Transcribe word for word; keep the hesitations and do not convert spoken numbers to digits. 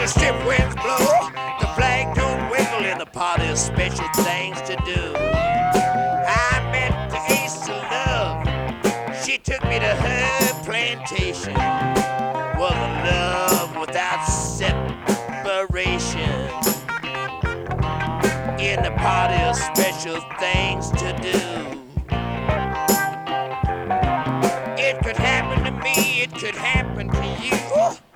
the strip winds blow, the flag don't wiggle, and the party of special things to do. I met the ace of love. She took me to her plantation. Was a love without separation. In the party of special things to do.